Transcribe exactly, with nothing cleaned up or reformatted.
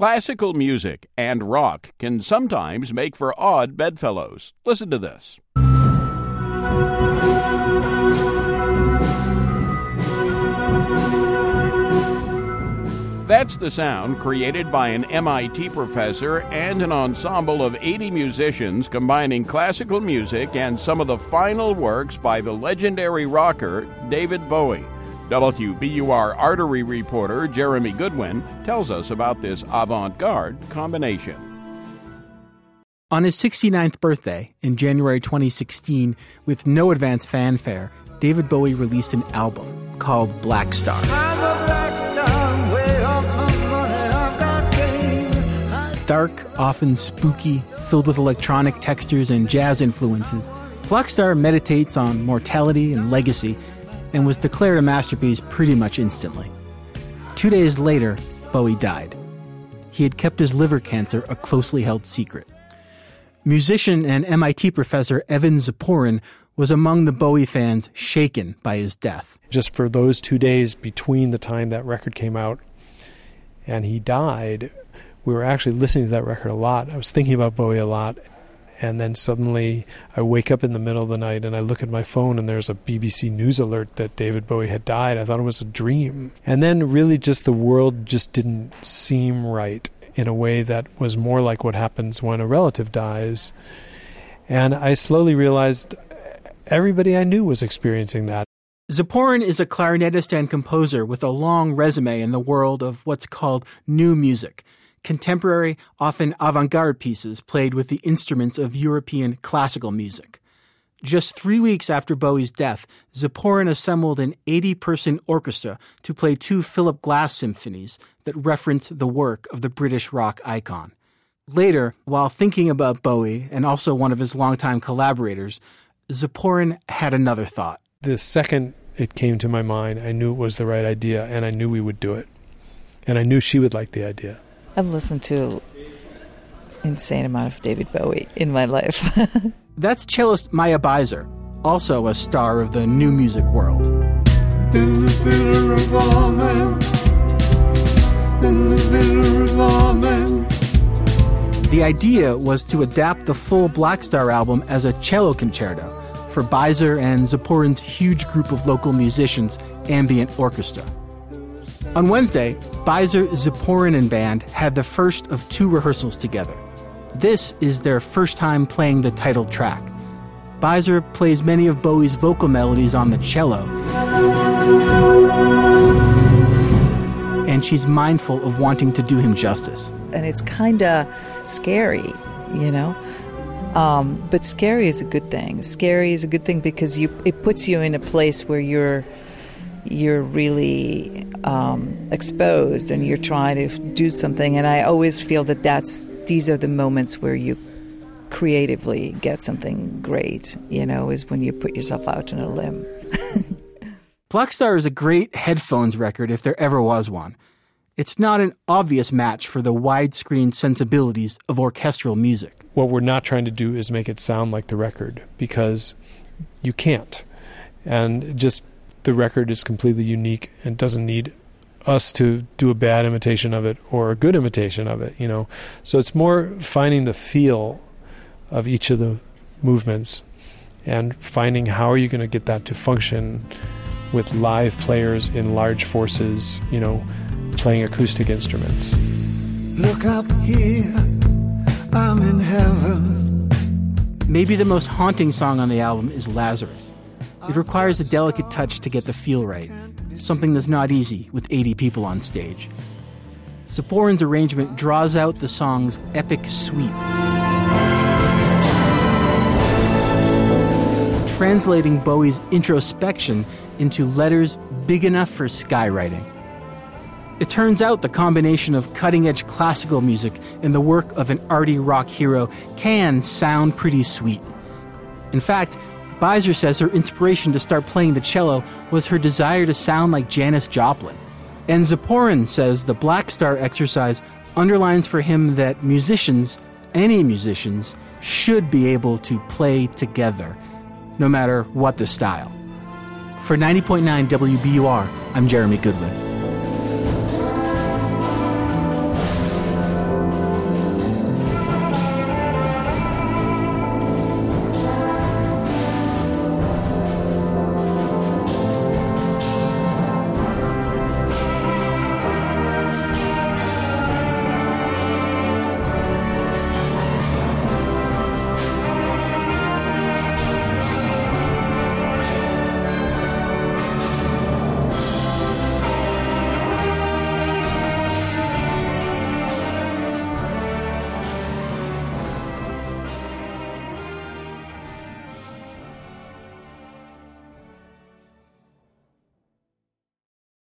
Classical music and rock can sometimes make for odd bedfellows. Listen to this. That's the sound created by an M I T professor and an ensemble of eighty musicians combining classical music and some of the final works by the legendary rocker David Bowie. W B U R Artery reporter Jeremy Goodwin tells us about this avant-garde combination. On his sixty-ninth birthday in January twenty sixteen, with no advance fanfare, David Bowie released an album called Black Star. I'm a black star, way off my money, I've got game. Dark, often spooky, filled with electronic textures and jazz influences, Black Star meditates on mortality and legacy and was declared a masterpiece pretty much instantly. Two days later, Bowie died. He had kept his liver cancer a closely held secret. Musician and M I T professor Evan Ziporyn was among the Bowie fans shaken by his death. Just for those two days between the time that record came out and he died, we were actually listening to that record a lot. I was thinking about Bowie a lot. And then suddenly I wake up in the middle of the night and I look at my phone and there's a B B C News alert that David Bowie had died. I thought it was a dream. And then really just the world just didn't seem right in a way that was more like what happens when a relative dies. And I slowly realized everybody I knew was experiencing that. Ziporyn is a clarinetist and composer with a long resume in the world of what's called new music. Contemporary, often avant-garde pieces played with the instruments of European classical music. Just three weeks after Bowie's death, Ziporyn assembled an eighty-person orchestra to play two Philip Glass symphonies that reference the work of the British rock icon. Later, while thinking about Bowie and also one of his longtime collaborators, Ziporyn had another thought. The second it came to my mind, I knew it was the right idea, and I knew we would do it. And I knew she would like the idea. I've listened to an insane amount of David Bowie in my life. That's cellist Maya Beiser, also a star of the new music world. In the filler of all men, in the filler of all men. The idea was to adapt the full Black Star album as a cello concerto for Beiser and Ziporyn's huge group of local musicians, Ambient Orchestra. On Wednesday, Beiser, Ziporyn, and band had the first of two rehearsals together. This is their first time playing the title track. Beiser plays many of Bowie's vocal melodies on the cello, and she's mindful of wanting to do him justice. And it's kind of scary, you know? Um, but scary is a good thing. Scary is a good thing because you it puts you in a place where you're you're really um, exposed and you're trying to do something. And I always feel that that's these are the moments where you creatively get something great, you know, is when you put yourself out on a limb. Black Star is a great headphones record if there ever was one. It's not an obvious match for the widescreen sensibilities of orchestral music. What we're not trying to do is make it sound like the record, because you can't. And just the record is completely unique and doesn't need us to do a bad imitation of it or a good imitation of it, you know. So it's more finding the feel of each of the movements and finding how are you going to get that to function with live players in large forces, you know, playing acoustic instruments. Look up here, I'm in heaven. Maybe the most haunting song on the album is Lazarus. It requires a delicate touch to get the feel right, something that's not easy with eighty people on stage. Ziporyn's arrangement draws out the song's epic sweep, translating Bowie's introspection into letters big enough for skywriting. It turns out the combination of cutting-edge classical music and the work of an arty rock hero can sound pretty sweet. In fact, Beiser says her inspiration to start playing the cello was her desire to sound like Janis Joplin. And Ziporyn says the Black Star exercise underlines for him that musicians, any musicians, should be able to play together, no matter what the style. For ninety point nine W B U R, I'm Jeremy Goodwin.